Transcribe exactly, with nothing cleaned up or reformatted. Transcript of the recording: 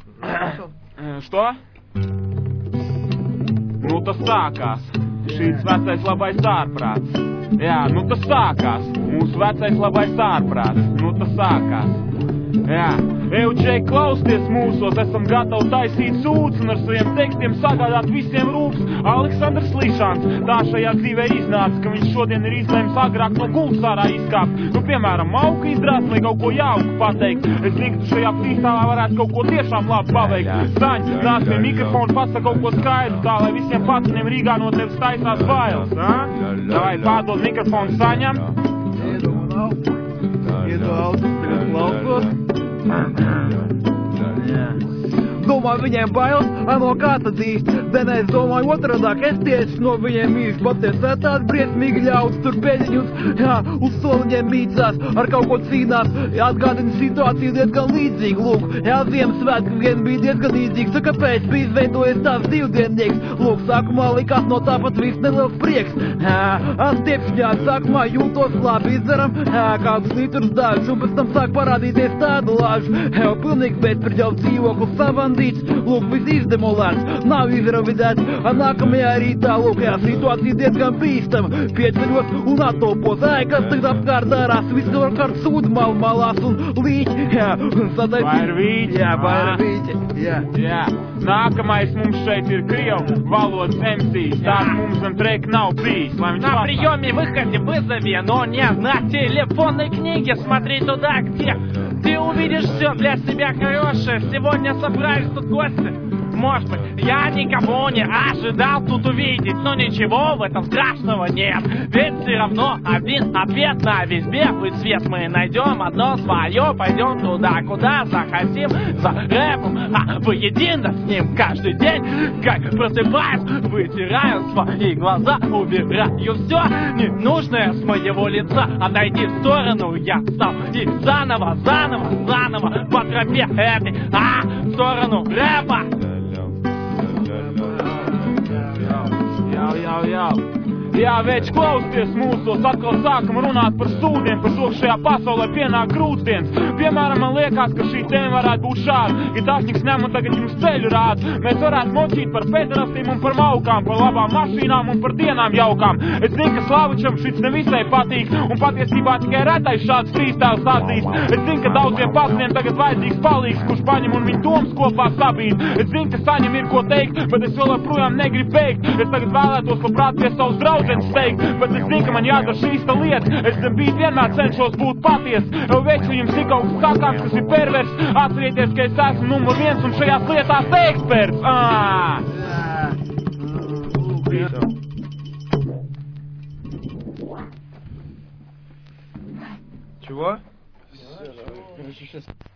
Что? Nu tas sākās. Šīs vecais labais ārprāts. Jā, nu tas sākās. Mūsu vecais labais ārprāts. Nu tas sākās. Jā. Eudžei, klausties mūsos, esam gatavi taisīt sūdz un ar saviem tekstiem sagādāt visiem rūps. Aleksandrs Līšāns tā šajā dzīvē iznāca, ka viņš šodien ir izlēms agrāk no gultas ārā izkāpt. Nu, piemēram, mauka izdrāst, lai kaut ko jauku pateikt. Es zinu, ka tu šajā freestylā varētu kaut ko tiešām labi paveikt. Saņ, nāc pie mikrofona, pasaka kaut ko skaidru, tā lai visiem paciniem Rīgā no tevis taisās bailes, ha? Davai, pārdod mikrofonu Saņam. Iedu autos, tagad klausos. Domāju, viņiem bailes, a no kā tad īsti? Denē, es domāju, otradāk, es tieši no viņiem mīļš, paties tāds briesmīgi ļauts, tur pēdiņus, jā, uz soliņiem mīcās, ar kaut ko cīnās, jā, atgādina situāciju diezgan līdzīgu, lūk, jā, Ziemassvētku vien bija diezgan līdzīgs, tā kāpēc bija izveidojies tās divdiennieks, lūk, sākumā likās no tāpat viss neliels prieks, jā, atstiepšņā, sākumā jūtos labi izdaram, jā, kādus litrus dažus, un pēc tam sāk parādīties tādu lāžu, jā, pilnīgi bezpirģaut dzīvoklu savan. Lūk, viss izdemolēts, nav izravidēts, ar nākamajā rītā, lūk, jā, situācija diezgan bīstama, pieceļos un atopos, ēj, kas tagad apkārt dārās, viss apkārt sūd mal malās un līķi, jā, un sadēļ... Vai ir vīķi? Jā, vai ir vīķi, jā. Jā, nākamais mums šeit ir Krievu valodas эм си, tāds mums zem treka nav bijis, lai viņš На pasaka. приеме выходе вызови, но не на телефонной книге, смотри туда, где ты увидишь все для себя хорошее. Сегодня собрались тут гости. Может быть, я никого не ожидал тут увидеть, но ничего в этом страшного нет. Ведь все равно один ответ на весь белый свет. Мы найдем одно свое, пойдем туда, куда захотим, за рэпом, а воедино с ним каждый день. Как просыпаюсь, вытираю свои глаза, убираю все ненужное с моего лица. Отойди в сторону, я встал и заново, заново, заново по тропе этой, а в сторону рэпа. Jā, jā, jā. Jā, veči, klausties mūsos, atkal sākam runāt par sūdiem, par to, ka šajā pasaulē pienāk grūtdienas. Piemēram, man liekas, ka šī tēma varētu būt šāda. Ja tašņiks ņem un tagad jums ceļu rāda, mēs varētu močīt par pederastiem un par maukām, par labām mašīnām un par dienām jaukām. Es zinu, ka Slavičam šits nevisai patīk, un patiesībā tikai retais šāds freestyles atzīst. Es zinu, ka daudziem paciniem tagad vajadzīgs palīgs, kurš paņem un viņu domas kopā sabīd. Es zinu, ka Saņam ir ko teikt, bet es vēl joprojām negribu beigt. Es tagad vēlētos labprāt pie savus draudzenes steigt, bet es zinu, ka man jādara šīs tā lieta. Es zem bīt vienmēr cenšos būt paties. Jau veči, jums ir kaut kas sakāms, kas ir pervers. Atcerieties, ka es esmu numur viens un šajās lietās eksperts. Ā! Чего?